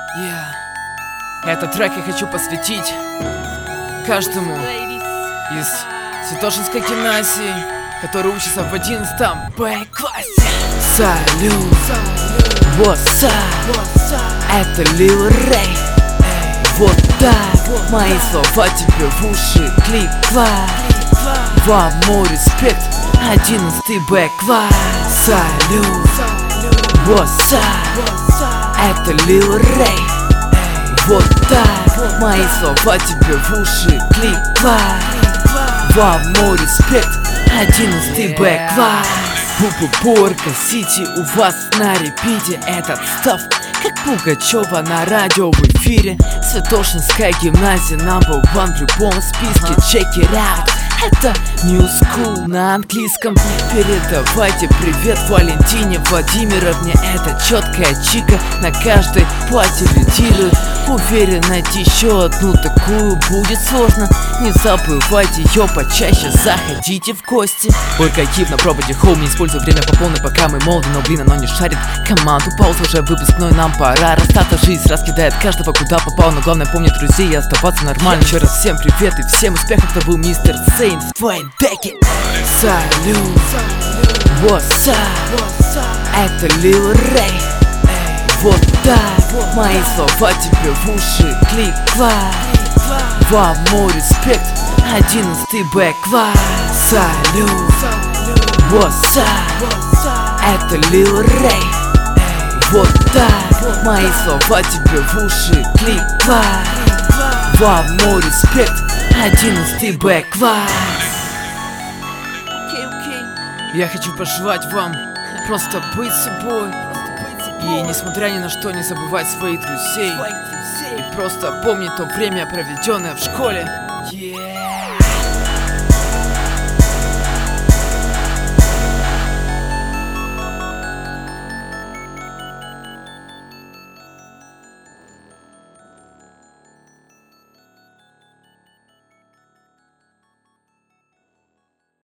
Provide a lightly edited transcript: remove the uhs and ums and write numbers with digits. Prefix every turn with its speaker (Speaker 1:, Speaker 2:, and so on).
Speaker 1: Этот трек я хочу посвятить каждому из Святошинской гимназии, который учится в 11-м Б-классе. Салют, what's up? Это Lil Ray. Вот так, мои слова тебе в уши клик-клак. Вам мой респект, 11-й Б-класс. Салют, what's up? Это Lil Ray. Вот так, мои слова тебе в уши клик-клак. Вам мой респект, 11-й Б-класс. Бу-бу-бурка Сити у вас на репите. Этот став, как Пугачева на радио в эфире. Святошинская гимназия number one в любом списке. Check it out. Это New School на английском. Передавайте привет Валентине Владимировне. Это четкая чика на каждой платье лидирует. Уверен, найти еще одну такую будет сложно. Не забывайте ее почаще, заходите в гости. Только гиб на проводе хоум, не используй время по полной, пока мы молоды, но блин, оно не шарит команду. Пауза уже выпускной, нам пора расстаться. Жизнь раскидает каждого куда попал, но главное помнить друзей и оставаться нормально. Еще раз всем привет и всем успехов, это был Мистер Сейнт в твоем деке. Салют, what's up? Это Lil Ray. Вот так, мои слова тебе в уши клик-клак. Вам мой респект, 11-й Б-класс. Салют, what's up? Это Lil Ray. Вот так, мои слова тебе в уши клик-клак. Вам мой респект, 11-й Б-класс. Я хочу пожелать вам просто быть собой. И несмотря ни на что не забывать своих друзей. И просто помнить то время, проведенное в школе.